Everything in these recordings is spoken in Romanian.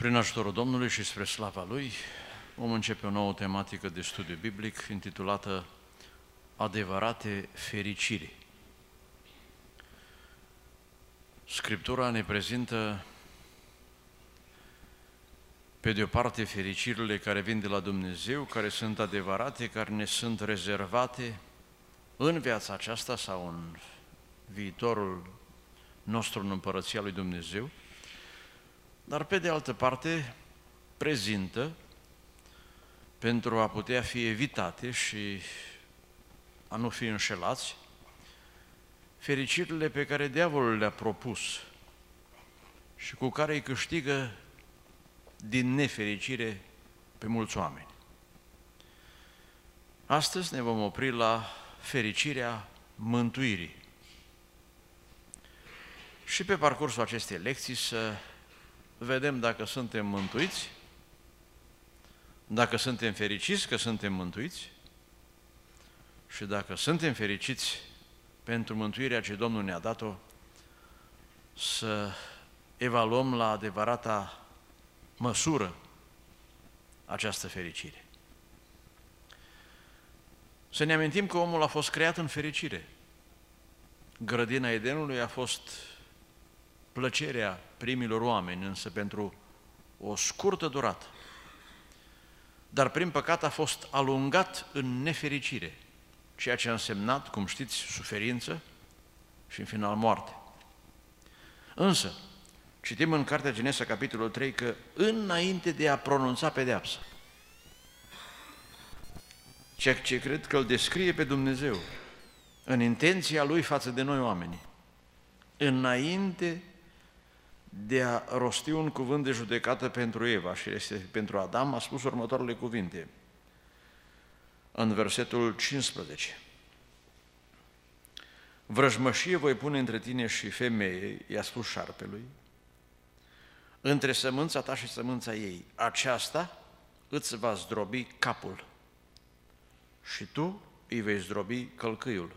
Prin ajutorul Domnului și spre slava Lui, vom începe o nouă tematică de studiu biblic intitulată Adevărate fericiri. Scriptura ne prezintă, pe de o parte, fericirile care vin de la Dumnezeu, care sunt adevărate, care ne sunt rezervate în viața aceasta sau în viitorul nostru în Împărăția lui Dumnezeu, dar pe de altă parte prezintă, pentru a putea fi evitate și a nu fi înșelați, fericirile pe care diavolul le-a propus și cu care îi câștigă din nefericire pe mulți oameni. Astăzi ne vom opri la fericirea mântuirii. Și pe parcursul acestei lecții să vedem dacă suntem mântuiți, dacă suntem fericiți că suntem mântuiți și dacă suntem fericiți pentru mântuirea ce Domnul ne-a dat-o, să evaluăm la adevărata măsură această fericire. Să ne amintim că omul a fost creat în fericire. Grădina Edenului a fost plăcerea primilor oameni, însă pentru o scurtă durată. Dar prin păcat a fost alungat în nefericire, ceea ce a însemnat, cum știți, suferință și în final moarte. Însă, citim în Cartea Genesa, capitolul 3, că înainte de a pronunța pedeapsa, ceea ce cred că îl descrie pe Dumnezeu în intenția Lui față de noi oamenii, înainte de a rosti un cuvânt de judecată pentru Eva și pentru Adam, a spus următoarele cuvinte în versetul 15. Vrăjmășie voi pune între tine și femeie, i-a spus șarpelui, între sămânța ta și sămânța ei. Aceasta îți va zdrobi capul și tu îi vei zdrobi călcâiul.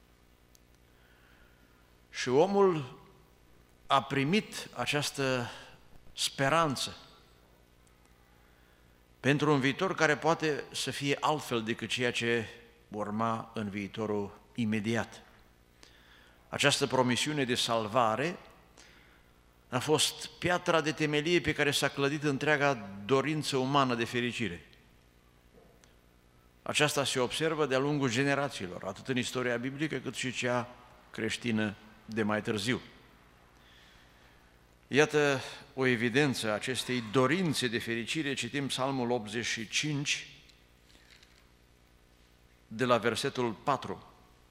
Și omul a primit această speranță pentru un viitor care poate să fie altfel decât ceea ce urma în viitorul imediat. Această promisiune de salvare a fost piatra de temelie pe care s-a clădit întreaga dorință umană de fericire. Aceasta se observă de-a lungul generațiilor, atât în istoria biblică cât și cea creștină de mai târziu. Iată o evidență a acestei dorințe de fericire, citim Psalmul 85, de la versetul 4.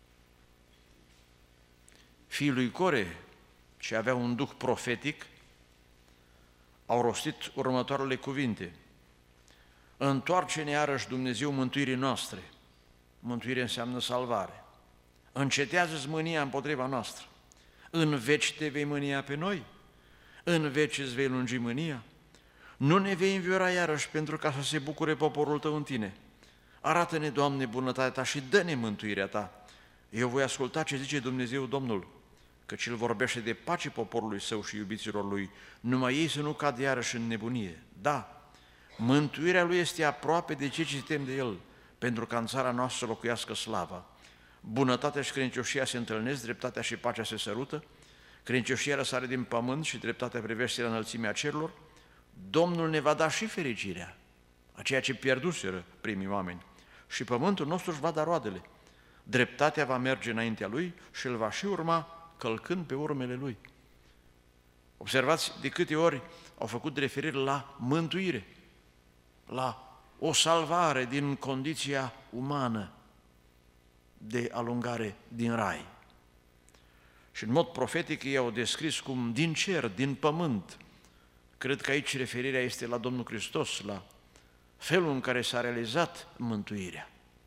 Fiii lui Core, ce avea un duh profetic, au rostit următoarele cuvinte. Întoarce-ne iarăși, Dumnezeu, mântuirii noastre. Mântuire înseamnă salvare. Încetează-ți mânia împotriva noastră. În veci te vei mânia pe noi? În veci îți vei lungi mânia? Nu ne vei înviora iarăși pentru ca să se bucure poporul tău în tine. Arată-ne, Doamne, bunătatea ta și dă-ne mântuirea ta. Eu voi asculta ce zice Dumnezeu Domnul, căci El vorbește de pace poporului său și iubiților lui, numai ei să nu cad iarăși în nebunie. Da, mântuirea lui este aproape de cei ce se tem de El, pentru ca în țara noastră să locuiască slava. Bunătatea și credincioșia se întâlnesc, dreptatea și pacea se sărută, credincioșia răsare din pământ și dreptatea privește la înălțimea cerurilor. Domnul ne va da și fericirea, a ceea ce pierduseră primii oameni, și pământul nostru își va da roadele. Dreptatea va merge înaintea Lui și îl va și urma călcând pe urmele Lui. Observați de câte ori au făcut referire la mântuire, la o salvare din condiția umană de alungare din rai. Și în mod profetic ei au descris cum din cer, din pământ. Cred că aici referirea este la Domnul Hristos, la felul în care s-a realizat mântuirea.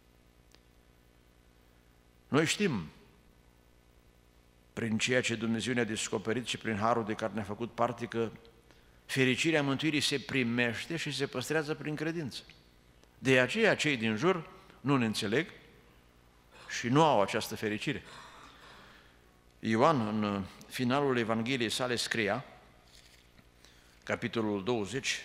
Noi știm, prin ceea ce Dumnezeu ne-a descoperit și prin harul de care ne-a făcut parte, că fericirea mântuirii se primește și se păstrează prin credință. De aceea cei din jur nu ne înțeleg și nu au această fericire. Ioan, în finalul Evangheliei sale, scria capitolul 20,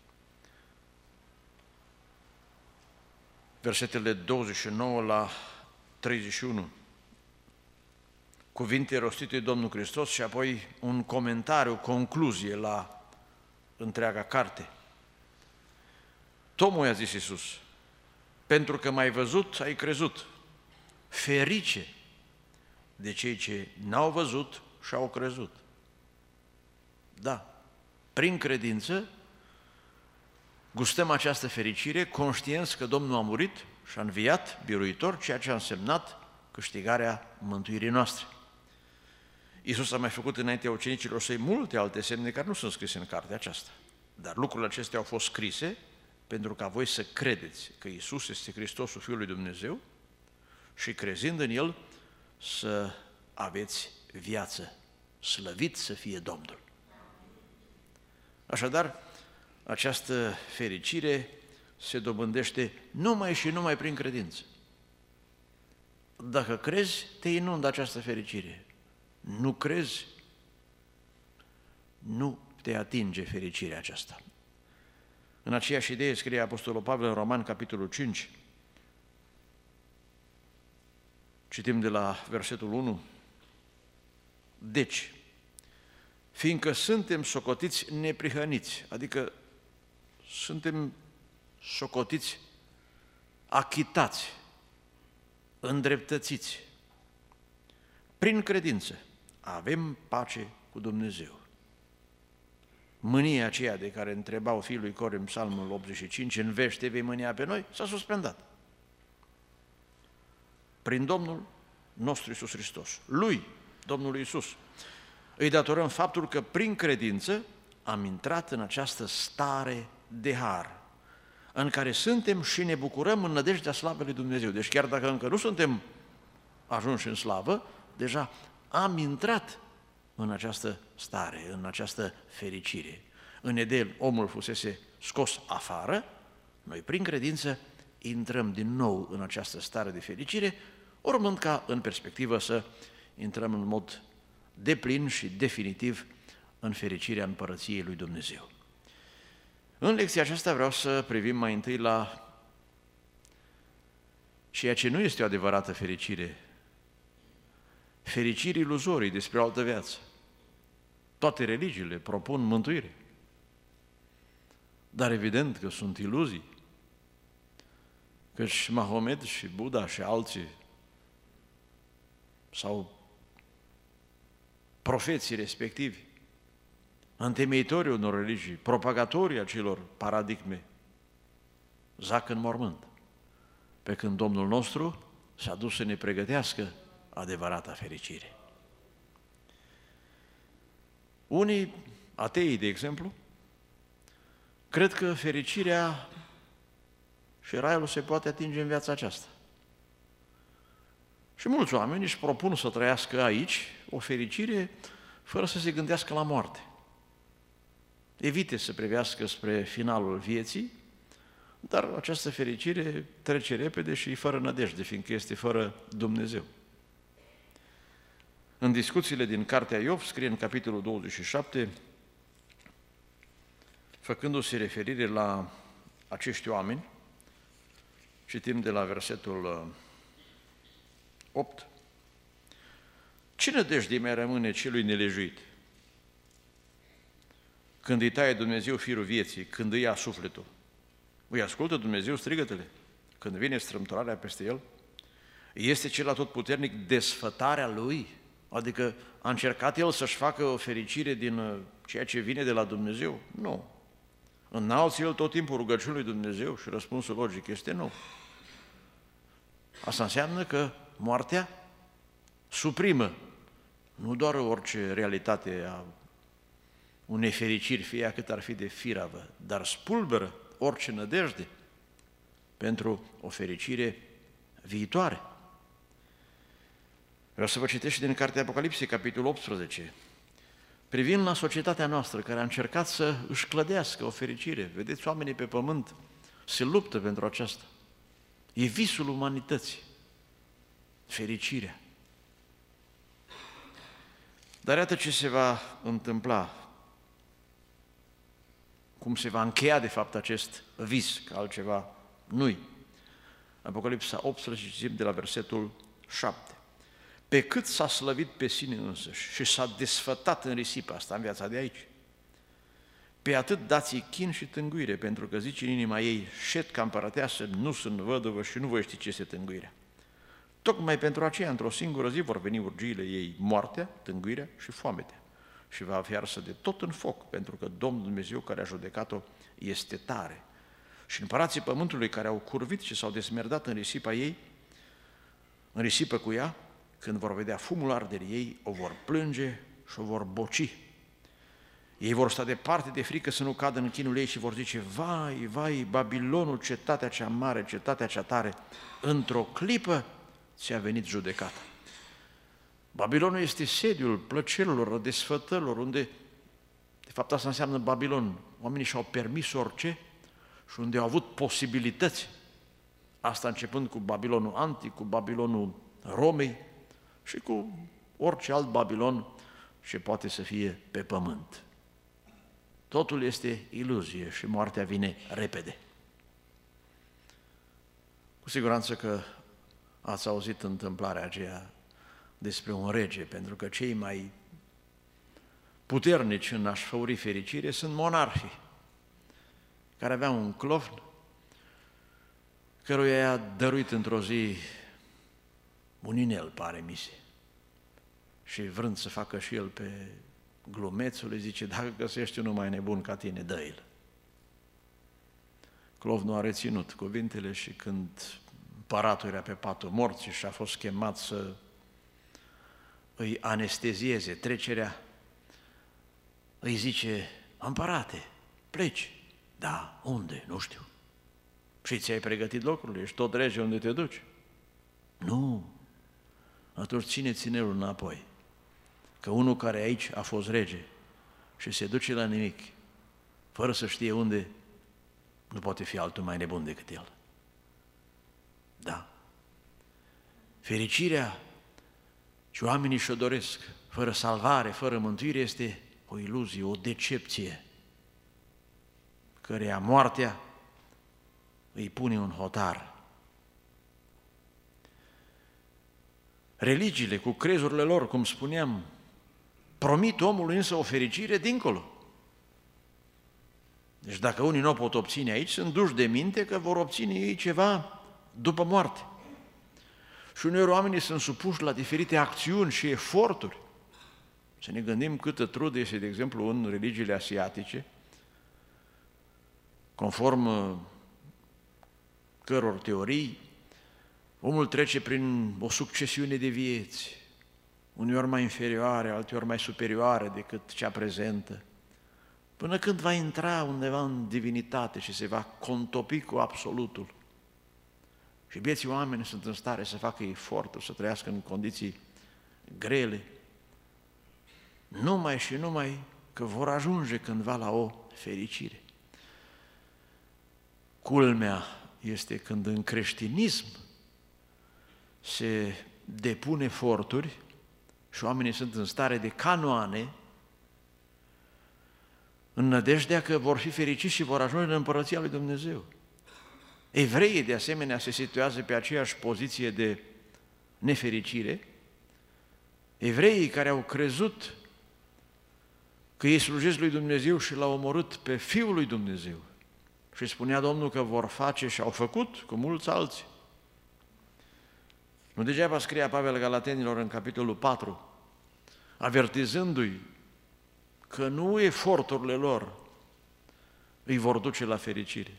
versetele 29 la 31. Cuvinte rostite de Domnul Hristos și apoi un comentariu, o concluzie la întreaga carte. Tocmai a zis Iisus, pentru că m-ai văzut, ai crezut. Ferice de cei ce n-au văzut și au crezut. Da, prin credință gustăm această fericire, conștienți că Domnul a murit și a înviat biruitor, ceea ce a însemnat câștigarea mântuirii noastre. Iisus a mai făcut înaintea ucenicilor săi multe alte semne care nu sunt scrise în cartea aceasta. Dar lucrurile acestea au fost scrise pentru ca voi să credeți că Iisus este Hristosul Fiul lui Dumnezeu și crezând în El să aveți viață. Slăvit să fie Domnul! Așadar, această fericire se dobândește numai și numai prin credință. Dacă crezi, te inundă această fericire. Nu crezi, nu te atinge fericirea aceasta. În aceeași idee scrie Apostolul Pavel în Roman, capitolul 5. Citim de la versetul 1. Deci, fiindcă suntem socotiți neprihăniți, adică suntem socotiți achitați, îndreptățiți, prin credință avem pace cu Dumnezeu. Mânia aceea de care întrebau fiul lui Core în Psalmul 85, în vești te vei mânia pe noi, s-a suspendat. Prin Domnul nostru Iisus Hristos, Lui, Domnului Iisus, îi datorăm faptul că prin credință am intrat în această stare de har, în care suntem și ne bucurăm în nădejdea slavei lui Dumnezeu. Deci chiar dacă încă nu suntem ajunși în slavă, deja am intrat în această stare, în această fericire. În Edel omul fusese scos afară, noi prin credință intrăm din nou în această stare de fericire, urmând ca în perspectivă să intrăm în mod deplin și definitiv în fericirea împărăției lui Dumnezeu. În lecția aceasta vreau să privim mai întâi la ceea ce nu este o adevărată fericire, fericiri iluzorii despre o altă viață. Toate religiile propun mântuire, dar evident că sunt iluzii, căci Mahomed și Buddha și alții sau profeții respectivi, întemeitorii unor religii, propagatorii acelor paradigme, zac în mormânt, pe când Domnul nostru s-a dus să ne pregătească adevărata fericire. Unii atei, de exemplu, cred că fericirea și raiul se poate atinge în viața aceasta. Și mulți oameni își propun să trăiască aici o fericire fără să se gândească la moarte. Evite să privească spre finalul vieții, dar această fericire trece repede și fără nădejde, fiindcă este fără Dumnezeu. În discuțiile din Cartea Iov scrie în capitolul 27, făcându-se referire la acești oameni, citim de la versetul 8, ce nădejde mai rămâne celui nelejuit? Când îi taie Dumnezeu firul vieții, când îi ia sufletul, îi ascultă Dumnezeu strigătele? Când vine strâmtorarea peste el? Este cel atotputernic desfătarea lui? Adică a încercat el să-și facă o fericire din ceea ce vine de la Dumnezeu? Nu. Înalți el tot timpul rugăciunii lui Dumnezeu și răspunsul logic este nu. Asta înseamnă că moartea suprimă nu doar orice realitate a unei fericiri, fie ea cât ar fi de firavă, dar spulberă orice nădejde pentru o fericire viitoare. Vreau să vă citesc și din Cartea Apocalipsei, capitolul 18. Privind la societatea noastră, care a încercat să își clădească o fericire, vedeți, oamenii pe pământ se luptă pentru aceasta. E visul umanității, fericirea. Dar iată ce se va întâmpla. cum se va încheia de fapt acest vis, că altceva nu-i. Apocalipsa 18, citim de la versetul 7. Pe cât s-a slăvit pe sine însăși și s-a desfătat în risipă, asta în viața de aici, pe atât dați-i chin și tânguire, pentru că zice în inima ei, șed ca împărăteasă, nu sunt văduvă și nu voi ști ce este tânguirea. Tocmai pentru aceea, într-o singură zi, vor veni urgiile ei, moartea, tânguirea și foametea. Și va fi arsă de tot în foc, pentru că Domnul Dumnezeu care a judecat-o este tare. Și împărații pământului care au curvit și s-au desmerdat în risipa ei, în risipă cu ea, când vor vedea fumul arderii ei, o vor plânge și o vor boci. Ei vor sta departe de frică să nu cadă în chinul ei și vor zice, vai, vai, Babilonul, cetatea cea mare, cetatea cea tare, într-o clipă ți-a venit judecata. Babilonul este sediul plăcerilor, desfătărilor, unde, de fapt asta înseamnă Babilon, oamenii și-au permis orice și unde au avut posibilități. Asta începând cu Babilonul antic, cu Babilonul Romei și cu orice alt Babilon ce poate să fie pe pământ. Totul este iluzie și moartea vine repede. Cu siguranță că ați auzit întâmplarea aceea despre un rege, pentru că cei mai puternici în a-și făuri fericire sunt monarhii, care aveau un clofn căruia i-a dăruit într-o zi un inel, pare mise. Și vrând să facă și el pe glumețul, îi zice, dacă găsești unul mai nebun ca tine, dă-i-l. Clofnul a reținut cuvintele și când împăratul era pe patul morții și a fost chemat să îi anestezieze trecerea, îi zice, împărate, pleci. Da, unde? Nu știu. Și ți-ai pregătit locurile, ești tot rege unde te duci? Nu. Atunci ține-ți inelul înapoi, că unul care aici a fost rege și se duce la nimic, fără să știe unde, nu poate fi altul mai nebun decât el. Da. Fericirea ce oamenii și-o doresc, fără salvare, fără mântuire, este o iluzie, o decepție, căreia moartea îi pune un hotar. Religiile, cu crezurile lor, cum spuneam, promit omului însă o fericire dincolo. Deci dacă unii nu o pot obține aici, sunt duși de minte că vor obține ei ceva după moarte. Și uneori oamenii sunt supuși la diferite acțiuni și eforturi. Să ne gândim câtă trudă este, de exemplu, în religiile asiatice, conform căror teorii, omul trece prin o succesiune de vieți, uneori mai inferioare, alteori mai superioare decât cea prezentă, până când va intra undeva în divinitate și se va contopi cu absolutul. Și vieții oameni sunt în stare să facă eforturi, să trăiască în condiții grele, numai și numai că vor ajunge cândva la o fericire. Culmea este când în creștinism se depun eforturi și oamenii sunt în stare de canoane, în nădejdea că vor fi fericiți și vor ajunge în Împărăția lui Dumnezeu. Evreii, de asemenea, se situează pe aceeași poziție de nefericire. Evreii care au crezut că ei slujesc lui Dumnezeu și l-au omorât pe Fiul lui Dumnezeu. Și spunea Domnul că vor face și au făcut cu mulți alții. Nu degeaba scria Pavel Galatenilor în capitolul 4, avertizându-i că nu eforturile lor îi vor duce la fericire,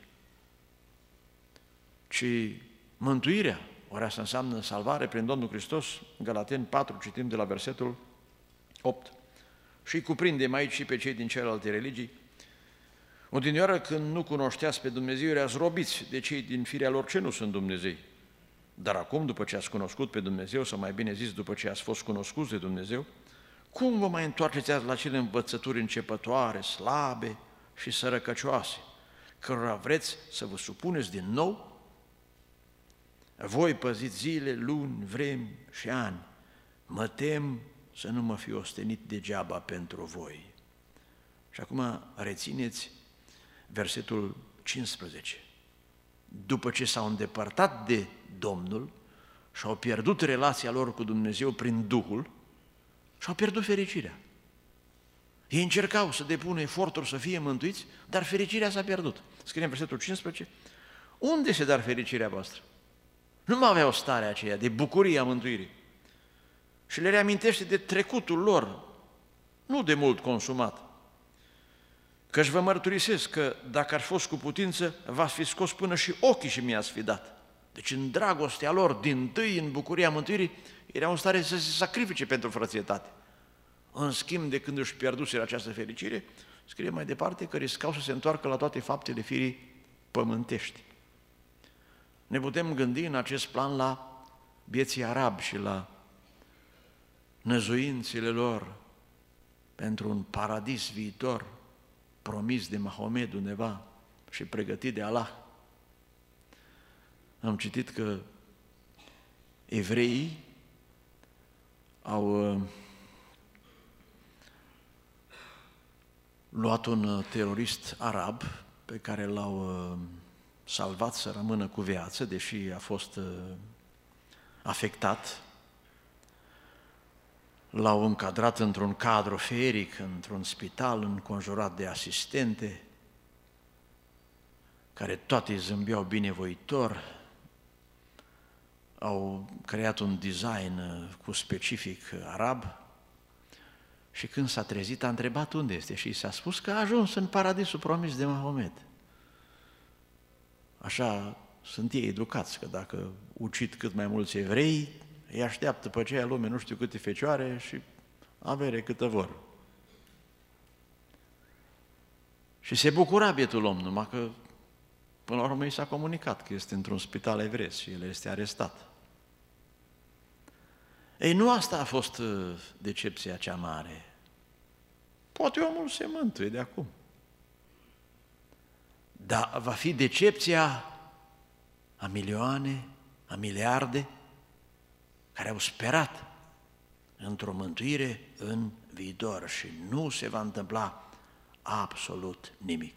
ci mântuirea. Ori asta înseamnă salvare prin Domnul Hristos. În Galateni 4 citim de la versetul 8. Și îi cuprindem aici și pe cei din celelalte religii. Odinioară, când nu cunoșteați pe Dumnezeu, erați robiți de cei din firea lor ce nu sunt Dumnezei. Dar acum, după ce ați cunoscut pe Dumnezeu, sau mai bine zis, după ce ați fost cunoscuți de Dumnezeu, cum vă mai întoarceți la acele învățături începătoare, slabe și sărăcăcioase, cărora vreți să vă supuneți din nou? Voi păziți zile, luni, vremi și ani. Mă tem să nu mă fi ostenit degeaba pentru voi. Și acum rețineți versetul 15. După ce s-au îndepărtat de Domnul și-au pierdut relația lor cu Dumnezeu prin Duhul, și-au pierdut fericirea. Ei încercau să depună eforturi să fie mântuiți, dar fericirea s-a pierdut. Scrie în versetul 15, unde se dar fericirea voastră? Nu mai aveau starea aceea de bucurie a mântuirii. Și le reamintește de trecutul lor, nu de mult consumat. Căci vă mărturisesc că dacă ar fost cu putință, v-ați fi scos până și ochii și mi-ați fi dat. Deci în dragostea lor, dintâi în bucuria mântuirii, erau în stare să se sacrifice pentru frățietate. În schimb, de când își pierduseră această fericire, scrie mai departe că riscau să se întoarcă la toate faptele firii pământești. Ne putem gândi în acest plan la vieții arabi și la năzuințele lor pentru un paradis viitor promis de Mahomed undeva și pregătit de Allah. Am citit că evreii au luat un terorist arab pe care l-au salvat să rămână cu viață, deși a fost afectat. L-au încadrat într-un cadru feric, într-un spital înconjurat de asistente, care toate zâmbeau binevoitor. Au creat un design cu specific arab și când s-a trezit a întrebat unde este și s-a spus că a ajuns în paradisul promis de Mahomed. Așa sunt ei educați, că dacă ucid cât mai mulți evrei, îi așteaptă pe aceea lume nu știu câte fecioare și avere câtă vor. Și se bucura bietul om, numai că până la urmă i s-a comunicat că este într-un spital evresc și el este arestat. Ei, nu asta a fost decepția cea mare. Poate omul se mântuie de acum. Dar va fi decepția a milioane, a miliarde care au sperat într-o mântuire în viitor și nu se va întâmpla absolut nimic.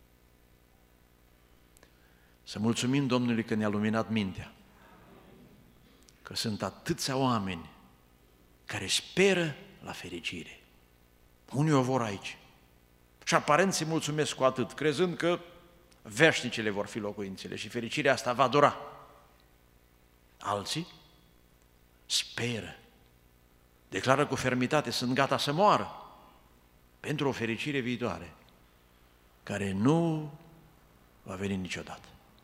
Să mulțumim Domnului că ne-a luminat mintea, că sunt atâția oameni care speră la fericire. Unii o vor aici și aparent se mulțumesc cu atât, crezând că veșnicele vor fi locuințele și fericirea asta va dura. Alții speră, declară cu fermitate, sunt gata să moară pentru o fericire viitoare, care nu va veni niciodată.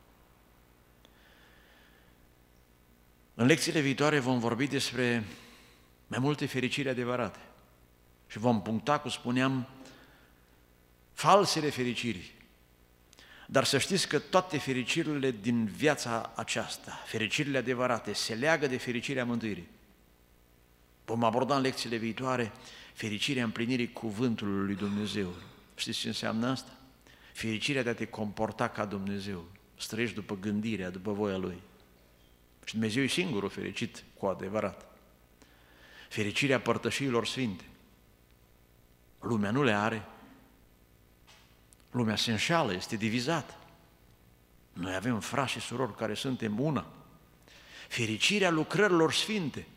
În lecțiile viitoare vom vorbi despre mai multe fericiri adevărate și vom puncta, cum spuneam, falsele fericiri. Dar să știți că toate fericirile din viața aceasta, fericirile adevărate, se leagă de fericirea mântuirii. Vom aborda în lecțiile viitoare fericirea împlinirii cuvântului lui Dumnezeu. Știți ce înseamnă asta? Fericirea de a te comporta ca Dumnezeu, să trăiești după gândirea, după voia Lui. Și Dumnezeu e singurul fericit cu adevărat. Fericirea părtășiilor sfinte. Lumea nu le are. Lumea se înșală, este divizată. Noi avem frați și surori care suntem una. Fericirea lucrărilor sfinte.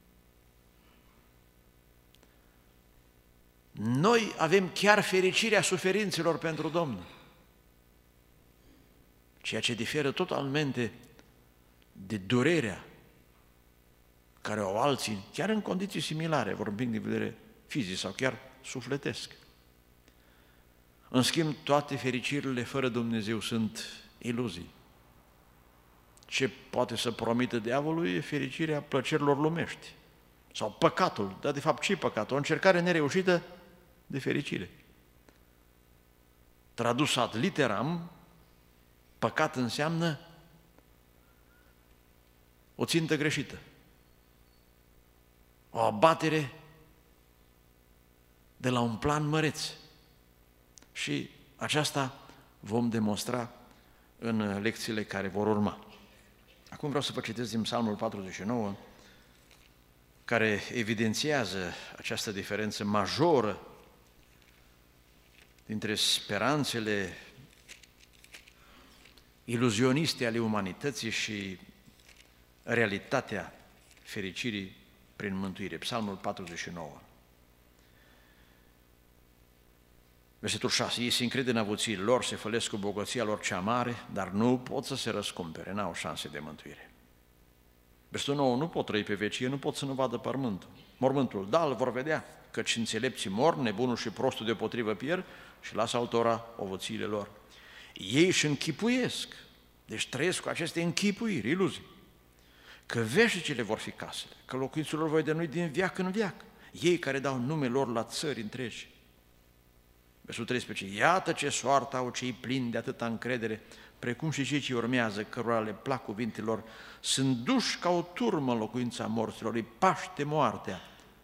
Noi avem chiar fericirea suferințelor pentru Domnul. Ceea ce diferă totalmente de durerea care o au alții, chiar în condiții similare, vorbind din vedere fizic sau chiar sufletesc. În schimb, toate fericirile fără Dumnezeu sunt iluzii. Ce poate să promită diavolul e fericirea plăcerilor lumești sau păcatul, dar de fapt ce e păcatul? O încercare nereușită de fericire. Tradus ad literam, păcat înseamnă o țintă greșită, o abatere de la un plan măreț. Și aceasta vom demonstra în lecțiile care vor urma. Acum vreau să vă citesc din Psalmul 49, care evidențiază această diferență majoră dintre speranțele iluzioniste ale umanității și realitatea fericirii prin mântuire. Psalmul 49. Versetul 6. Ei se încred în avuțiile lor, se fălesc cu bogăția lor cea mare, dar nu pot să se răscumpere, n-au șanse de mântuire. Versetul 9. Nu pot trăi pe vecie, nu pot să nu vadă mormântul. Da, îl vor vedea, căci înțelepții mor, nebunul și prostul deopotrivă pierd și lasă altora ovățiile lor. Ei își închipuiesc, deci trăiesc cu aceste închipuiri, iluzii, că veșnicile vor fi casele, că locuințul lor voi denui din veac în veac. Ei care dau nume lor la țări întregi. Versul 13. Iată ce soartă au cei plini de atâta încredere, precum și cei ce urmează, cărora le plac cuvintelor, sunt duși ca o turmă în locuința morților, îi paște moartea.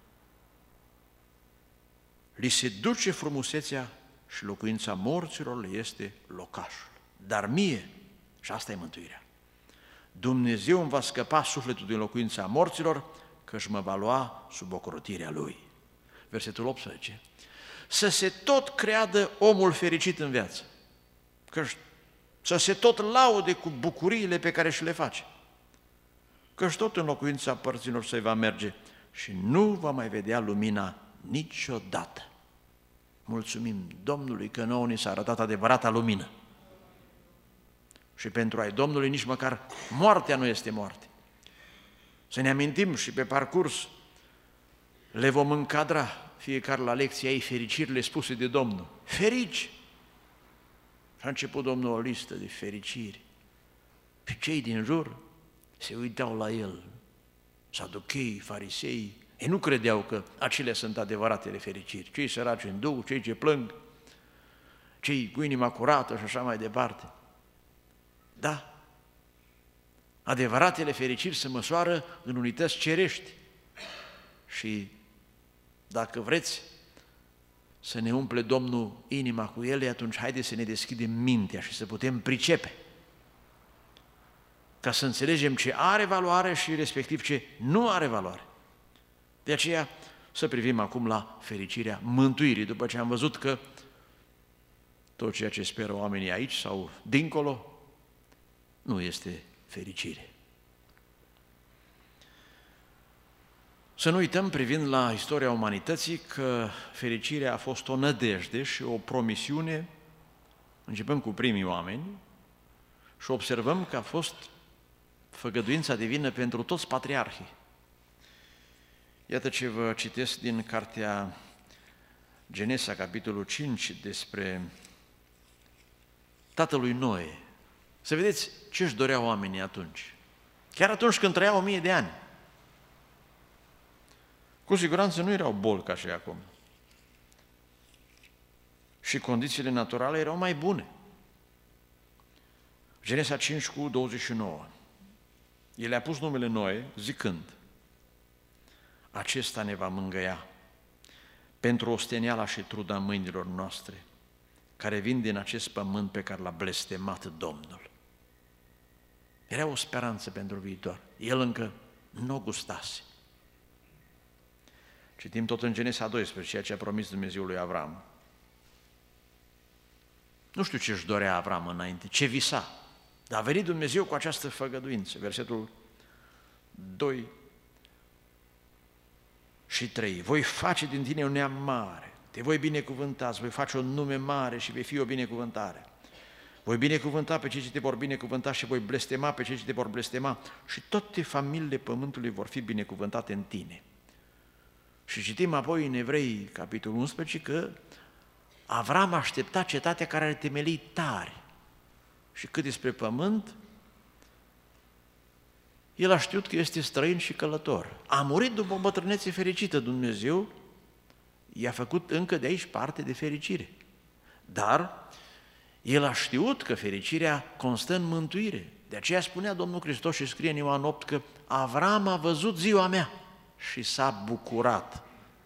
Li se duce frumusețea și locuința morților le este locașul. Dar mie, și asta e mântuirea, Dumnezeu îmi va scăpa sufletul din locuința morților, că-și mă va lua sub ocrotirea Lui. Versetul 18. Să se tot creadă omul fericit în viață, să se tot laude cu bucuriile pe care și le face, că-și tot în locuința părților să-i va merge și nu va mai vedea lumina niciodată. Mulțumim Domnului că nouă ni s-a arătat adevărata lumină. Și pentru ai Domnului nici măcar moartea nu este moarte. Să ne amintim și pe parcurs le vom încadra fiecare la lecția ei fericirile spuse de Domnul. Ferici! Și a început Domnul o listă de fericiri. Și cei din jur se uitau la el, saduchei, farisei, ei nu credeau că acelea sunt adevăratele fericiri. Cei săraci în duh, cei ce plâng, cei cu inima curată și așa mai departe. Da, adevăratele fericiri se măsoară în unități cerești. Și dacă vreți să ne umple Domnul inima cu ele, atunci haideți să ne deschidem mintea și să putem pricepe, ca să înțelegem ce are valoare și respectiv ce nu are valoare. De aceea să privim acum la fericirea mântuirii, după ce am văzut că tot ceea ce speră oamenii aici sau dincolo nu este fericire. Să nu uităm, privind la istoria umanității, că fericirea a fost o nădejde și o promisiune, începând cu primii oameni, și observăm că a fost făgăduința divină pentru toți patriarhii. Iată ce vă citesc din cartea Genesa, capitolul 5, despre tatălui Noe. Să vedeți ce își doreau oamenii atunci. Chiar atunci când trăiau 1000 de ani. Cu siguranță nu erau boli ca și acum. Și condițiile naturale erau mai bune. Genesa 5 cu 29. El a pus numele Noe zicând: acesta ne va mângâia pentru osteneala și truda mâinilor noastre, care vin din acest pământ pe care l-a blestemat Domnul. Era o speranță pentru viitor. El încă nu o gustase. Citim tot în Genesa 12, ceea ce a promis Dumnezeu lui Avram. Nu știu ce își dorea Avram înainte, ce visa, dar a venit Dumnezeu cu această făgăduință. Versetul 2 și 3. Voi face din tine un neam mare, te voi binecuvânta, voi face un nume mare și vei fi o binecuvântare. Voi binecuvânta pe cei ce te vor binecuvânta și voi blestema pe cei ce te vor blestema și toate familiile pământului vor fi binecuvântate în tine. Și citim apoi în Evrei, capitolul 11, că Avram aștepta cetatea care are temelii tari. Și cât despre pământ, el a știut că este străin și călător. A murit după o bătrânețe fericită. Dumnezeu i-a făcut încă de aici parte de fericire. Dar el a știut că fericirea constă în mântuire. De aceea spunea Domnul Hristos și scrie în Ioan 8 că Avram a văzut ziua mea și s-a bucurat.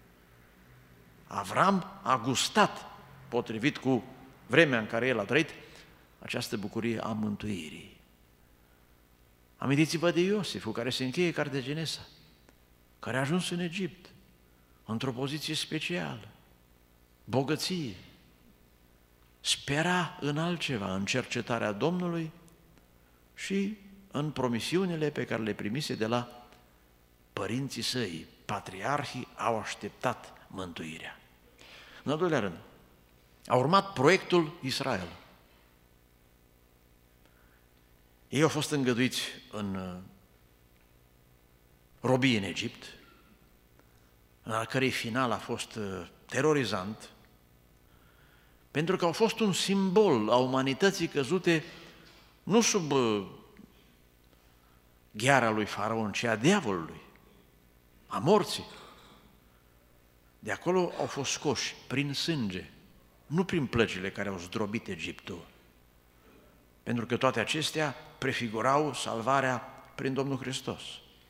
Avram a gustat, potrivit cu vremea în care el a trăit, această bucurie a mântuirii. Amintiți-vă de Iosif, cu care se încheie cartea Genesa, care a ajuns în Egipt, într-o poziție specială, bogăție. Spera în altceva, în cercetarea Domnului și în promisiunile pe care le primise de la părinții săi. Patriarhii au așteptat mântuirea. În al doilea rând, a urmat proiectul Israel. Ei au fost îngăduiți în robie în Egipt, în al cărei final a fost terorizant, pentru că au fost un simbol a umanității căzute nu sub gheara lui Faraon, ci a diavolului, a morții. De acolo au fost scoși prin sânge, nu prin plăcile care au zdrobit Egiptul, pentru că toate acestea prefigurau salvarea prin Domnul Hristos.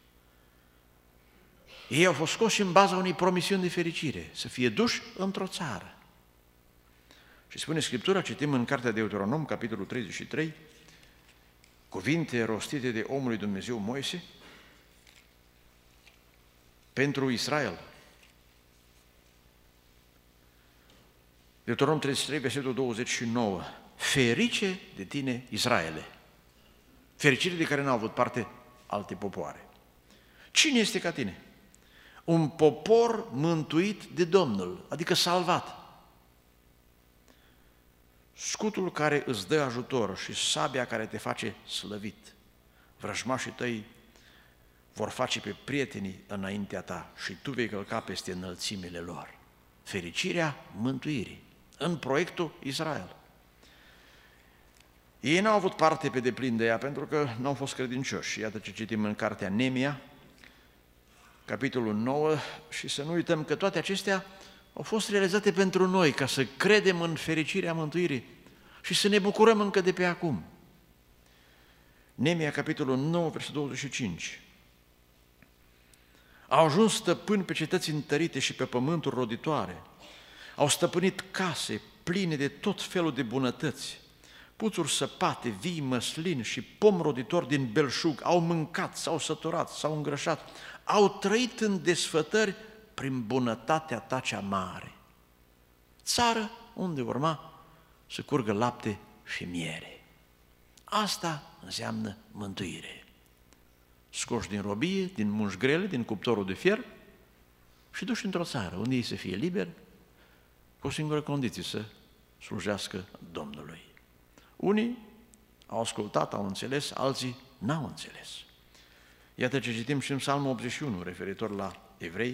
Ei au fost scoși în baza unei promisiuni de fericire, să fie duși într-o țară. Și spune Scriptura, citim în Cartea Deuteronom, capitolul 33, cuvinte rostite de omul lui Dumnezeu Moise pentru Israel. Deuteronom 33, versetul 29. Ferice de tine, Israele! Fericire de care n-au avut parte alte popoare. Cine este ca tine? Un popor mântuit de Domnul, adică salvat. Scutul care îți dă ajutor și sabia care te face slăvit. Vrăjmașii tăi vor face pe prietenii înaintea ta și tu vei călca peste înălțimile lor. Fericirea mântuirii în proiectul Israel. Ei n-au avut parte pe deplin de ea pentru că n-au fost credincioși. Iată ce citim în cartea Nemia, capitolul 9, și să nu uităm că toate acestea au fost realizate pentru noi, ca să credem în fericirea mântuirii și să ne bucurăm încă de pe acum. Nemia, capitolul 9, versetul 25. Au ajuns stăpâni pe cetăți întărite și pe pământuri roditoare. Au stăpânit case pline de tot felul de bunătăți, puțuri săpate, vii, măslin și pom roditor din belșug. Au mâncat, s-au săturat, s-au îngrășat, au trăit în desfătări prin bunătatea ta cea mare. Țară unde urma să curgă lapte și miere. Asta înseamnă mântuire. Scoși din robie, din munci grele, din cuptorul de fier și duși într-o țară unde ei să fie liberi, cu o singură condiție, să slujească Domnului. Unii au ascultat, au înțeles, alții n-au înțeles. Iată ce citim și în Psalmul 81, referitor la evrei.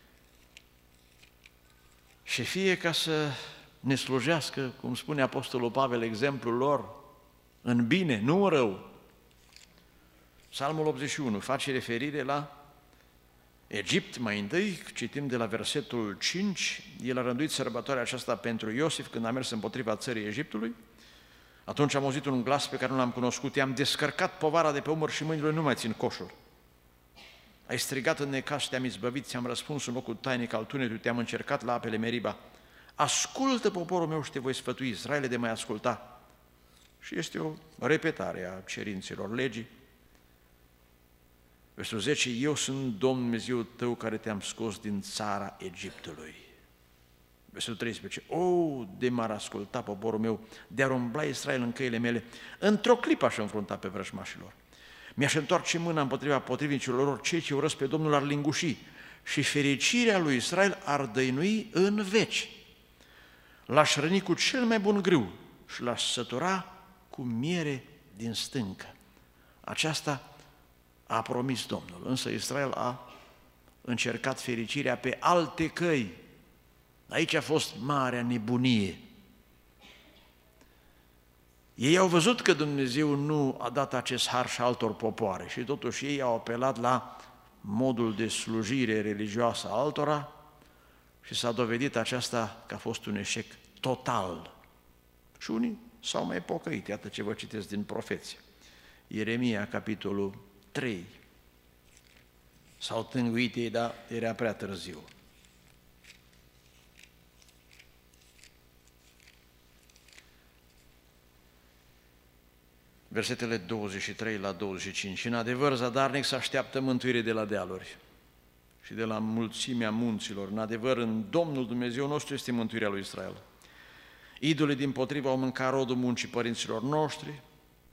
Și fie ca să ne slujească, cum spune Apostolul Pavel, exemplul lor, în bine, nu în rău. Psalmul 81 face referire la Egipt, mai întâi, citim de la versetul 5, el a rânduit sărbătoarea aceasta pentru Iosif când a mers împotriva țării Egiptului. Atunci am auzit un glas pe care nu l-am cunoscut, i-am descărcat povara de pe umăr și mâinile nu mai țin coșul. Ai strigat în necaz, te-am izbăvit, ți-am răspuns în locul tainic al tunetului, te-am încercat la apele Meriba. Ascultă poporul meu și te voi sfătui, Israele, de mai asculta. Și este o repetare a cerințelor legii. Versetul 10, eu sunt Domnul Dumnezeul tău care te-am scos din țara Egiptului. Versetul 13, de m-ar asculta poporul meu, de-ar umbla Israel în căile mele, într-o clipă aș înfrunta pe vrăjmașilor. Mi-aș întoarce mâna împotriva potrivnicilor lor, cei ce urăsc pe Domnul ar linguși și fericirea lui Israel ar dăinui în veci. L-aș răni cu cel mai bun grâu și l-aș sătura cu miere din stâncă. Aceasta a promis Domnul, însă Israel a încercat fericirea pe alte căi. Aici a fost marea nebunie. Ei au văzut că Dumnezeu nu a dat acest har și altor popoare și totuși ei au apelat la modul de slujire religioasă a altora și s-a dovedit aceasta că a fost un eșec total. Și unii s-au mai pocăit, iată ce vă citesc din profeție. Ieremia, capitolul 3. S-au tânguit ei, dar era prea târziu. Versetele 23 la 25. În adevăr, zadarnic se așteaptă mântuire de la dealuri și de la mulțimea munților. În adevăr, în Domnul Dumnezeu nostru este mântuirea lui Israel. Idolii dimpotrivă au mâncat rodul muncii părinților noștri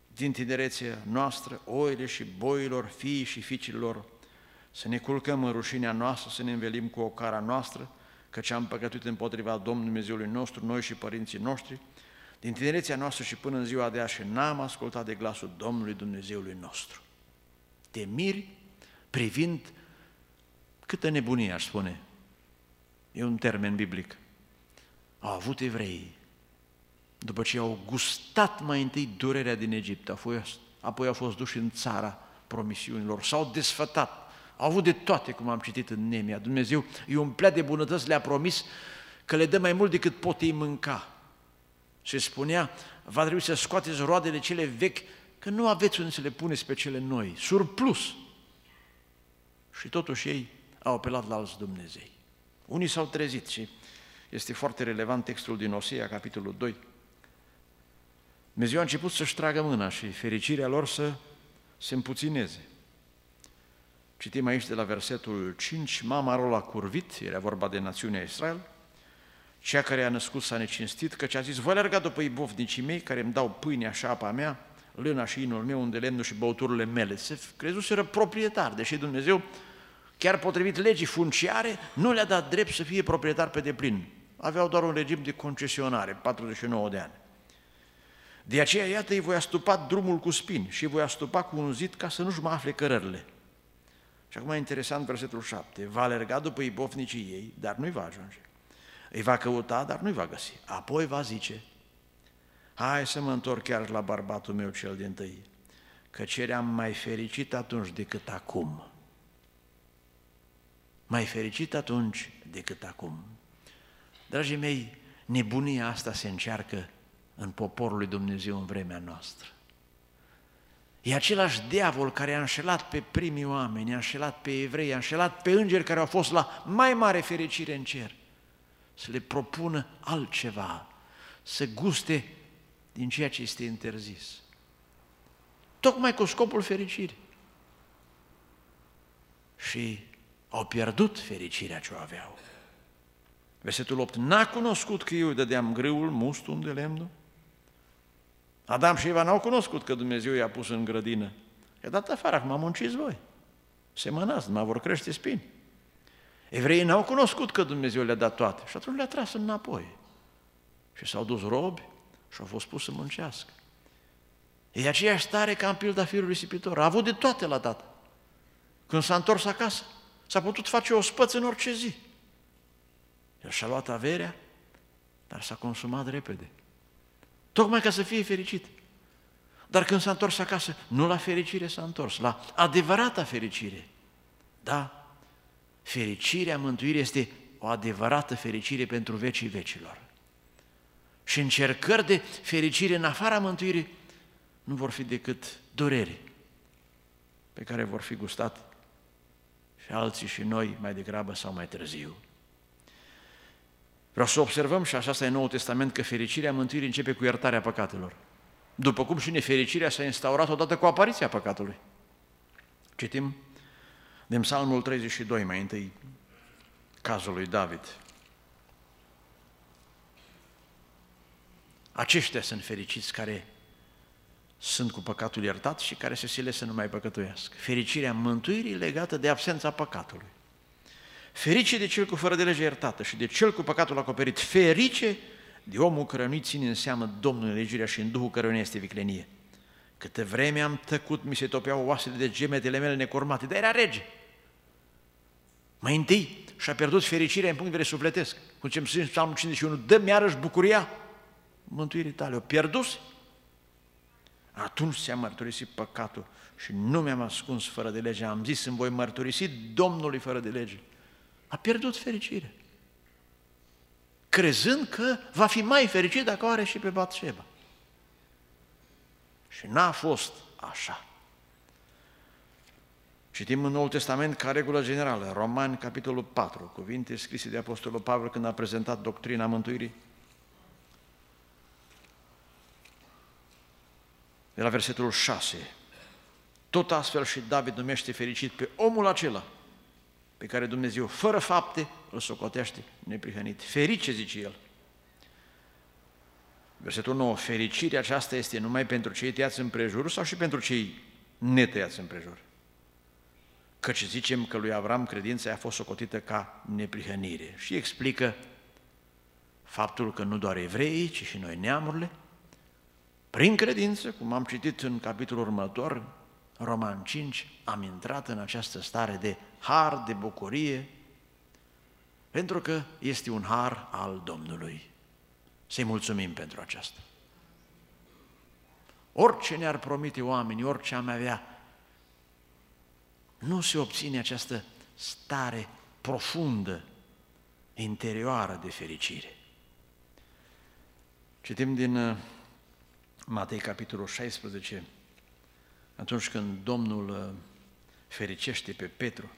din tinerețea noastră, oile și boilor, fiii și fiicilor, să ne culcăm în rușinea noastră, să ne învelim cu ocara noastră, căci am păcătuit împotriva Domnului Dumnezeului nostru, noi și părinții noștri, din tinerețea noastră și până în ziua de azi și n-am ascultat de glasul Domnului Dumnezeului nostru. Te miri privind câtă nebunie, aș spune. E un termen biblic. Au avut evreii, după ce au gustat mai întâi durerea din Egipt, apoi au fost duși în țara promisiunilor, s-au desfătat, au avut de toate, cum am citit în Nemia. Dumnezeu îi umplea de bunătăți, le-a promis că le dă mai mult decât pot ei mânca. Și spunea, va trebui să scoateți roadele cele vechi, că nu aveți unde să le puneți pe cele noi, surplus. Și totuși ei au apelat la alți Dumnezei. Unii s-au trezit și este foarte relevant textul din Osea, capitolul 2. Dumnezeu a început să-și tragă mâna și fericirea lor să se împuțineze. Citim aici de la versetul 5, mama lor l-a curvit, era vorba de națiunea Israel, cea care a născut s-a necinstit, căci a zis, voi alerga după ibovnicii mei, care îmi dau pâinea și apa mea, lâna și inul meu, unde lemnul și băuturile mele. Se crezuseră proprietari, deși Dumnezeu, chiar potrivit legii funciare, nu le-a dat drept să fie proprietari pe deplin. Aveau doar un regim de concesionare, 49 de ani. De aceea, iată, îi voi astupa drumul cu spini și îi voi astupa cu un zid ca să nu-și mă afle cărările. Și acum e interesant versetul 7. Va alerga după ibovnicii ei, dar nu-i va ajunge. Îi va căuta, dar nu-i va găsi. Apoi va zice, hai să mă întorc chiar la bărbatul meu cel dintâi, căci eram mai fericit atunci decât acum. Mai fericit atunci decât acum. Dragii mei, nebunia asta se încearcă în poporul lui Dumnezeu în vremea noastră. E același diavol care a înșelat pe primii oameni, a înșelat pe evrei, a înșelat pe îngeri care au fost la mai mare fericire în cer. Să le propună altceva, să guste din ceea ce este interzis. Tocmai cu scopul fericirii. Și au pierdut fericirea ce o aveau. Versetul 8. N-a cunoscut că eu îi dădeam grâul, mustul de lemnul? Adam și Eva n-au cunoscut că Dumnezeu i-a pus în grădină. I-a dat afară, acum munciți voi. Semănați, numai vor crește spini. Evreii n-au cunoscut că Dumnezeu le-a dat toate și atunci le-a tras înapoi. Și s-au dus robi și au fost pus să muncească. E aceeași stare ca în pilda fiului risipitor. A avut de toate la dată. Când s-a întors acasă, s-a putut face o spăță în orice zi. El și-a luat averea, dar s-a consumat repede. Tocmai ca să fie fericit. Dar când s-a întors acasă, nu la fericire s-a întors, la adevărata fericire. Da, fericirea mântuirii este o adevărată fericire pentru vecii vecilor. Și încercări de fericire în afara mântuirii nu vor fi decât dureri pe care vor fi gustat și alții și noi mai degrabă sau mai târziu. Vreau să observăm, și așa e Noul Testament, că fericirea mântuirii începe cu iertarea păcatelor. După cum și nefericirea s-a instaurat odată cu apariția păcatului. Citim din Psalmul 32, mai întâi, cazul lui David. Aceștia sunt fericiți care sunt cu păcatul iertat și care se silesc să nu mai păcătuiască. Fericirea mântuirii legată de absența păcatului. Ferice de cel cu fără de lege iertată și de cel cu păcatul acoperit. Ferice de omul care nu-i ține în seamă Domnul legirea și în Duhul căruia nu este viclenie. Câte vreme am tăcut, mi se topeau oasele de gemetele mele necurmate, dar era rege. Mai întâi și-a pierdut fericirea în punct de vedere sufletesc. Cum zicem în Psalmul 51, dă-mi iarăși bucuria mântuirii tale. O pierduse. Atunci ți-a mărturisit păcatul și nu mi-am ascuns fără de lege. Am zis, îmi voi mărturisi Domnului fără de lege. A pierdut fericire, crezând că va fi mai fericit dacă o are și pe Batșeba. Și n-a fost așa. Citim în Noul Testament ca regulă generală, Romani, capitolul 4, cuvinte scrise de Apostolul Pavel când a prezentat doctrina mântuirii. De la versetul 6. Tot astfel și David numește fericit pe omul acela pe care Dumnezeu, fără fapte, îl socotește neprihănit. Ferice, zice el. Versetul 9, fericirea aceasta este numai pentru cei tăiați împrejur sau și pentru cei netăiați împrejur? Căci zicem că lui Avram credința a fost socotită ca neprihănire. Și explică faptul că nu doar evreii, ci și noi neamurile, prin credință, cum am citit în capitolul următor, Roman 5, am intrat în această stare de har, de bucurie, pentru că este un har al Domnului. Să-i mulțumim pentru aceasta. Orice ne-ar promite oamenii, orice am avea, nu se obține această stare profundă, interioară de fericire. Citim din Matei, capitolul 16, atunci când Domnul fericește pe Petru,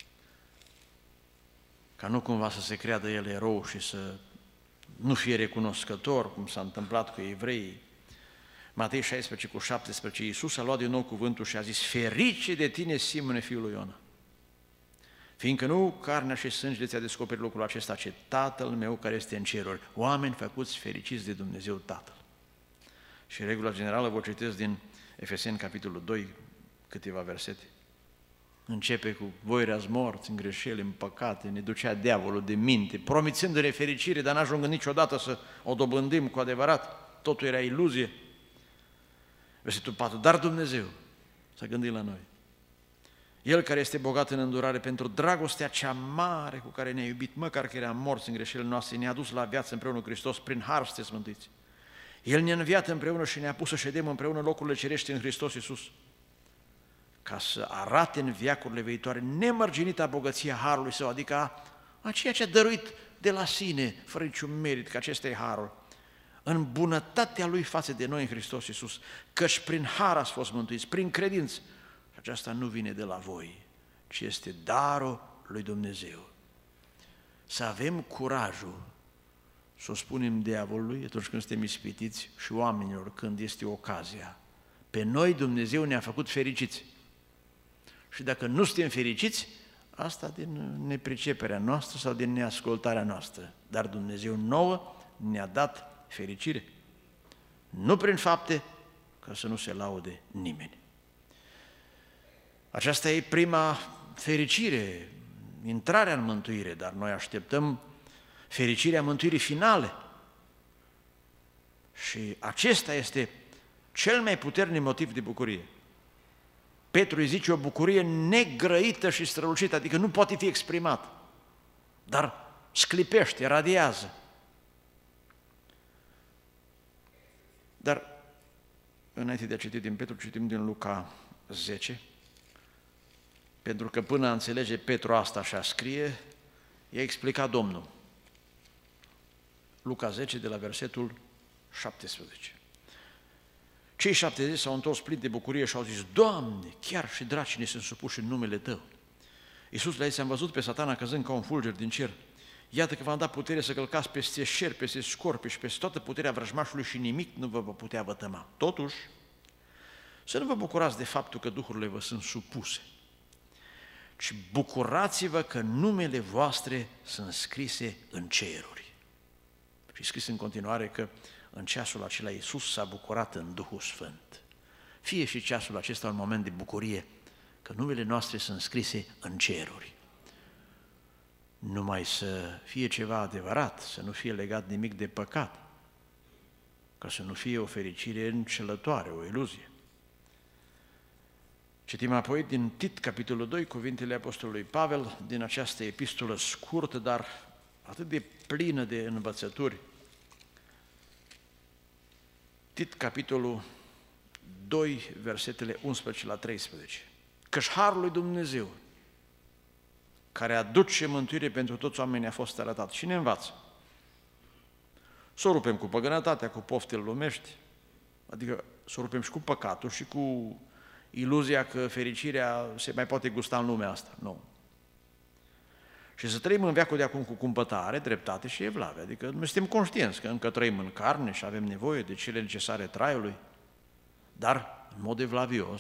ca nu cumva să se creadă el erou și să nu fie recunoscător, cum s-a întâmplat cu evreii. Matei 16 cu 17, Iisus a luat din nou cuvântul și a zis: ferice de tine, Simone, fiul lui Iona, fiindcă nu carnea și sângele ți-a descoperit lucrul acesta, ci Tatăl meu care este în ceruri. Oameni făcuți fericiți de Dumnezeu Tatăl. Și regula generală vă citesc din Efeseni, capitolul 2, câteva versete. Începe cu: voi erați morți în greșeli, în păcate, ne ducea diavolul de minte, promițându-ne fericire, dar n-ajungând niciodată să o dobândim cu adevărat, totul era iluzie. Versetul 4, dar Dumnezeu s-a gândit la noi. El care este bogat în îndurare pentru dragostea cea mare cu care ne-a iubit, măcar că eram morți în greșelile noastre, ne-a dus la viață împreună cu Hristos, prin har sunteți mântuiți. El ne-a înviat împreună și ne-a pus să ședem împreună în locurile cerești în Hristos Iisus, ca să arate în veacurile viitoare nemărginita bogăția harului său, adică a ceea ce a dăruit de la sine, fără niciun merit, că acesta e harul, în bunătatea lui față de noi în Hristos Iisus, căci prin har ați fost mântuiți, prin credință. Și aceasta nu vine de la voi, ci este darul lui Dumnezeu. Să avem curajul să o spunem diavolului atunci când suntem ispitiți și oamenilor când este ocazia. Pe noi Dumnezeu ne-a făcut fericiți. Și dacă nu suntem fericiți, asta din nepriceperea noastră sau din neascultarea noastră. Dar Dumnezeu nouă ne-a dat fericire. Nu prin fapte, ca să nu se laude nimeni. Aceasta e prima fericire, intrarea în mântuire, dar noi așteptăm fericirea mântuirii finale. Și acesta este cel mai puternic motiv de bucurie. Petru îi zice o bucurie negrăită și strălucită, adică nu poate fi exprimat, dar sclipește, radiază. Dar, înainte de a citi din Petru, citim din Luca 10, pentru că până a înțelege Petru asta așa scrie, i-a explicat Domnul. Luca 10, de la versetul 17. Cei 70 s-au întors plini de bucurie și au zis: Doamne, chiar și dracii ne sunt supuși în numele Tău. Iisus le-a zis: am văzut pe Satana căzând ca un fulger din cer. Iată că v-am dat putere să călcați peste șerpi, peste scorpi și peste toată puterea vrăjmașului și nimic nu vă va putea vătăma. Totuși, să nu vă bucurați de faptul că duhurile vă sunt supuse, ci bucurați-vă că numele voastre sunt scrise în ceruri. Și scris în continuare că în ceasul acela Iisus s-a bucurat în Duhul Sfânt. Fie și ceasul acesta un moment de bucurie, că numele noastre sunt scrise în ceruri. Numai să fie ceva adevărat, să nu fie legat nimic de păcat, ca să nu fie o fericire înșelătoare, o iluzie. Citim apoi din Tit, capitolul 2, cuvintele Apostolului Pavel, din această epistolă scurtă, dar atât de plină de învățături. Tit, capitolul 2, versetele 11 la 13. Căci harul lui Dumnezeu, care aduce mântuire pentru toți oamenii, a fost arătat și ne învață. Să o rupem cu păgânătatea, cu poftele lumești, adică să o rupem și cu păcatul și cu iluzia că fericirea se mai poate gusta în lumea asta. Nu. Și să trăim în veacul de acum cu cumpătare, dreptate și evlavie, adică noi suntem conștienți că încă trăim în carne și avem nevoie de cele necesare traiului, dar în mod evlavios,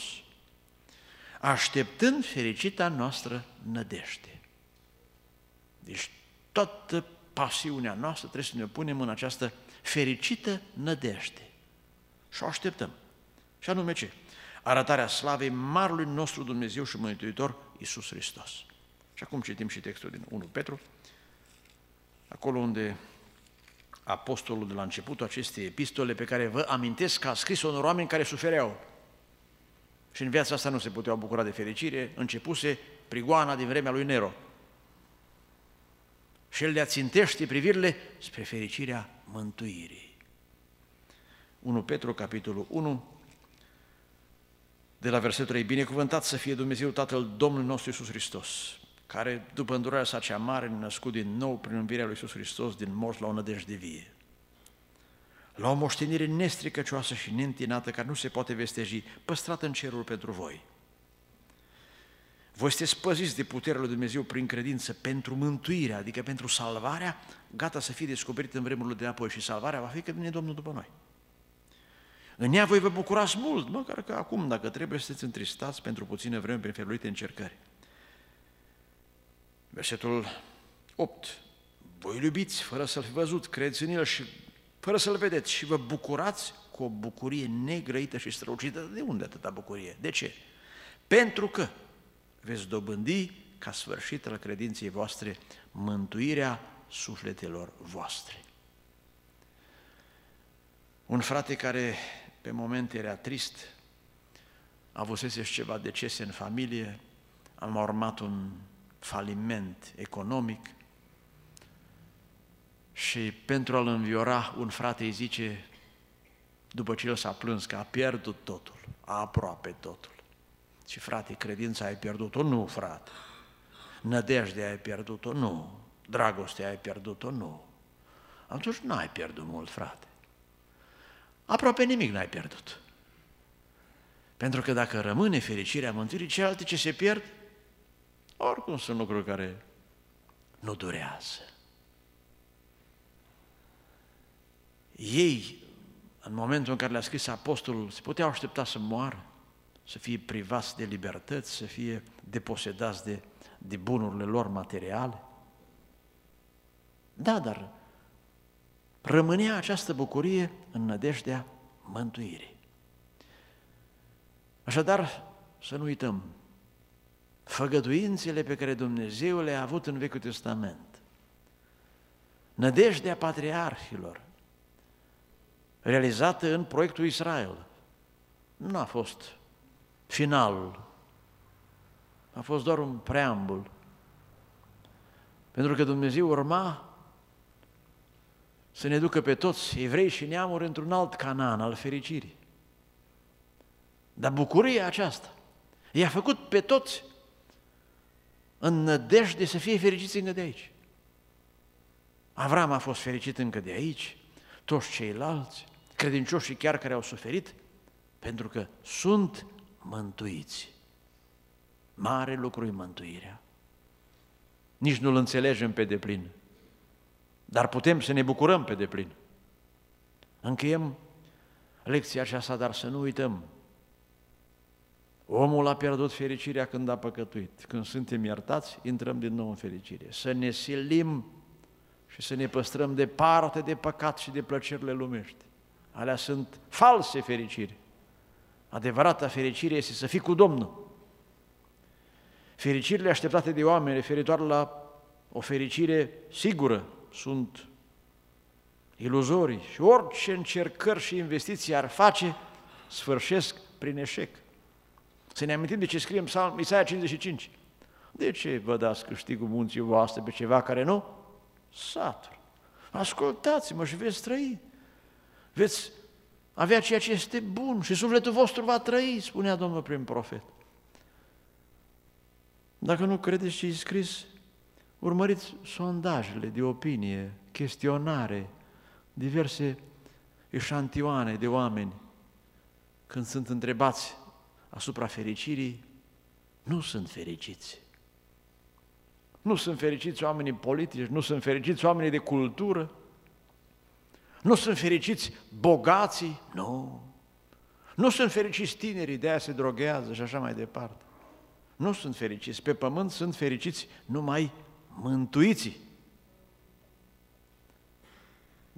așteptând fericita noastră nădejde. Deci toată pasiunea noastră trebuie să ne punem în această fericită nădejde. Și o așteptăm. Și anume ce? Arătarea slavei Marelui nostru Dumnezeu și Mântuitor Iisus Hristos. Și acum citim și textul din 1 Petru, acolo unde apostolul de la începutul acestei epistole, pe care vă amintesc că a scris-o unor oameni care sufereau. Și în viața asta nu se puteau bucura de fericire, începuse prigoana din vremea lui Nero. Și el le țintește privirile spre fericirea mântuirii. 1 Petru, capitolul 1, de la versetul 3, binecuvântat să fie Dumnezeu Tatăl Domnului nostru Iisus Hristos, care, după îndurarea sa cea mare, ne-a născut din nou prin învierea lui Iisus Hristos din morți la o nădejde vie, la o moștenire nestricăcioasă și neîntinată, care nu se poate vesteji, păstrată în cerul pentru voi. Voi sunteți păziți de puterea lui Dumnezeu prin credință pentru mântuirea, adică pentru salvarea, gata să fie descoperită în vremurile de apoi, și salvarea va fi că vine Domnul după noi. În ea voi vă bucurați mult, măcar că acum, dacă trebuie, sunteți întristați pentru puțină vreme prin felurite încercări. Versetul 8. Voi iubiți fără să-L fi văzut, credeți în El și fără să-L vedeți și vă bucurați cu o bucurie negrăită și strălucită. De unde atâta bucurie? De ce? Pentru că veți dobândi ca sfârșit al credinței voastre mântuirea sufletelor voastre. Un frate care pe momente era trist, avusese și ceva decese în familie, am urmat un faliment economic și pentru a-l înviora, un frate îi zice, după ce el s-a plâns că a pierdut totul, aproape totul. Și frate, credința ai pierdut-o? Nu, frate. Nădejdea ai pierdut-o? Nu. Dragostea ai pierdut-o? Nu. Atunci n-ai pierdut mult, frate. Aproape nimic n-ai pierdut. Pentru că dacă rămâne fericirea mântuirii, celelalte ce se pierd, oricum sunt lucruri care nu durează. Ei, în momentul în care le-a scris apostolul, se puteau aștepta să moară, să fie privați de libertăți, să fie deposedați de bunurile lor materiale. Da, dar rămânea această bucurie în nădejdea mântuirii. Așadar, să nu uităm făgăduințele pe care Dumnezeu le-a avut în Vechiul Testament, nădejdea patriarhilor, realizată în proiectul Israel, nu a fost finalul, a fost doar un preambul, pentru că Dumnezeu urma să ne ducă pe toți, evrei și neamuri, într-un alt Canaan al fericirii. Dar bucuria aceasta i-a făcut pe toți în nădejde să fie fericiți încă de aici. Avram a fost fericit încă de aici, toți ceilalți, credincioșii chiar care au suferit, pentru că sunt mântuiți. Mare lucru e mântuirea. Nici nu-l înțelegem pe deplin, dar putem să ne bucurăm pe deplin. Încheiem lecția aceasta, dar să nu uităm. Omul a pierdut fericirea când a păcătuit. Când suntem iertați, intrăm din nou în fericire. Să ne silim și să ne păstrăm departe de păcat și de plăcerile lumești. Alea sunt false fericiri. Adevărata fericire este să fii cu Domnul. Fericirile așteptate de oameni referitoare la o fericire sigură sunt iluzorii și orice încercări și investiții ar face, sfârșesc prin eșec. Să ne amintim de ce scrie în Psalm Isaia 55. De ce vă dați câștigul munții voastre pe ceva care nu? Satur. Ascultați-mă și veți trăi. Veți avea ceea ce este bun și sufletul vostru va trăi, spunea Domnul prin profet. Dacă nu credeți ce e scris, urmăriți sondajele de opinie, chestionare, diverse eșantioane de oameni. Când sunt întrebați asupra fericirii, nu sunt fericiți. Nu sunt fericiți oamenii politici, nu sunt fericiți oamenii de cultură, nu sunt fericiți bogații, nu. Nu sunt fericiți tinerii, de aia se droghează și așa mai departe. Nu sunt fericiți. Pe pământ sunt fericiți numai mântuiții.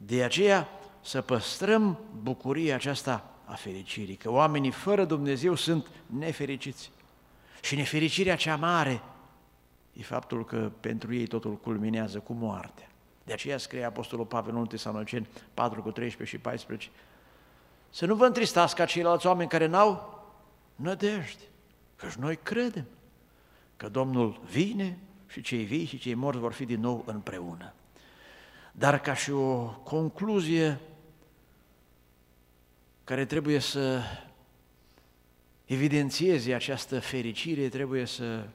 De aceea să păstrăm bucuria aceasta a fericirii, că oamenii fără Dumnezeu sunt nefericiți. Și nefericirea cea mare e faptul că pentru ei totul culminează cu moartea. De aceea scrie Apostolul Pavel în 1 Tesaloniceni 4:13-14, să nu vă întristați ca ceilalți oameni care n-au nădejde, căci noi credem că Domnul vine și cei vii și cei morți vor fi din nou împreună. Dar ca și o concluzie care trebuie să evidențieze această fericire, trebuie să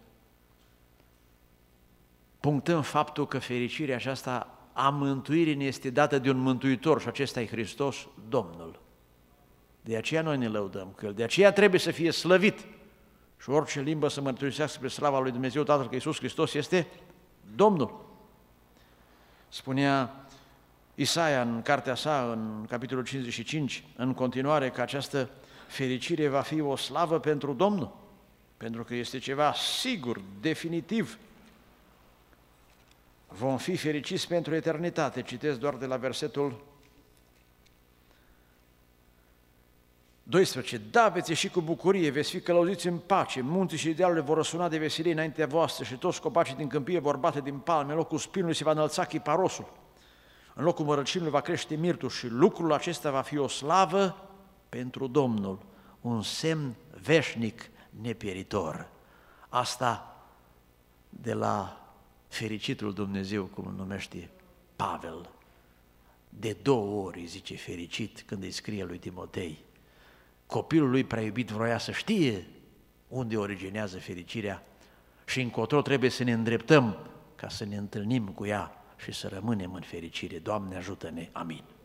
punctăm faptul că fericirea aceasta a mântuirii ne este dată de un Mântuitor și acesta e Hristos, Domnul. De aceea noi ne lăudăm cu El, de aceea trebuie să fie slăvit și orice limbă să mărturisească spre slava lui Dumnezeu Tatăl că Iisus Hristos este Domnul. Spunea Isaia în cartea sa, în capitolul 55, în continuare, că această fericire va fi o slavă pentru Domnul, pentru că este ceva sigur, definitiv. Vom fi fericiți pentru eternitate. Citesc doar de la versetul 12. Da, veți ieși cu bucurie, veți fi călăuziți în pace, munții și dealurile vor răsuna de veselie înaintea voastră și toți copacii din câmpie vor bate din palme, în locul spinului se va înălța chiparosul, în locul mărăcinului va crește mirtul și lucrul acesta va fi o slavă pentru Domnul, un semn veșnic nepieritor. Asta de la fericitul Dumnezeu, cum îl numește Pavel. De 2 ori zice fericit când îi scrie lui Timotei. Copilul lui prea iubit vroia să știe unde originează fericirea și încotro trebuie să ne îndreptăm ca să ne întâlnim cu ea și să rămânem în fericire. Doamne, ajută-ne! Amin!